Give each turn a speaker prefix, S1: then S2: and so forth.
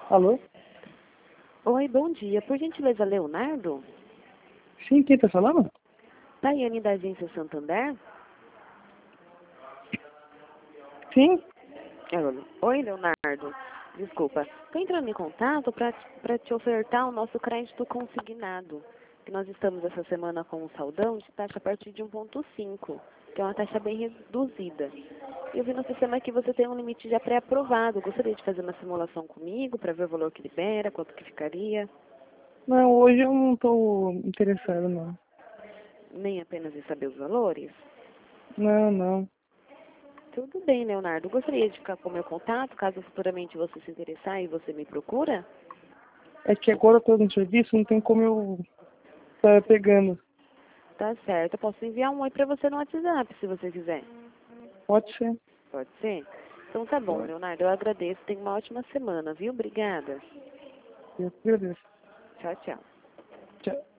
S1: Alô?
S2: Oi, bom dia. Por gentileza, Leonardo?
S1: Sim, quem tá falando?
S2: Tayane da Agência Santander?
S1: Sim.
S2: Oi, Leonardo. Desculpa. Estou entrando em contato para te ofertar o nosso crédito consignado. Que nós estamos essa semana com um saldão de taxa a partir de 1,5, que é uma taxa bem reduzida. Eu vi no sistema que você tem um limite já pré-aprovado. Gostaria de fazer uma simulação comigo para ver o valor que libera, quanto que ficaria.
S1: Não, hoje eu não tô interessado, não.
S2: Nem apenas em saber os valores?
S1: Não, não.
S2: Tudo bem, Leonardo. Gostaria de ficar com o meu contato, caso futuramente você se interessar e você me procura?
S1: É que agora eu tô no serviço, não tem como eu tá pegando.
S2: Tá certo. Eu posso enviar um oi para você no WhatsApp, se você quiser.
S1: Pode ser.
S2: Pode ser? Então tá bom,
S1: Pode.
S2: Leonardo. Eu agradeço. Tenha uma ótima semana, viu? Obrigada.
S1: Eu agradeço.
S2: Tchau, tchau.
S1: Tchau.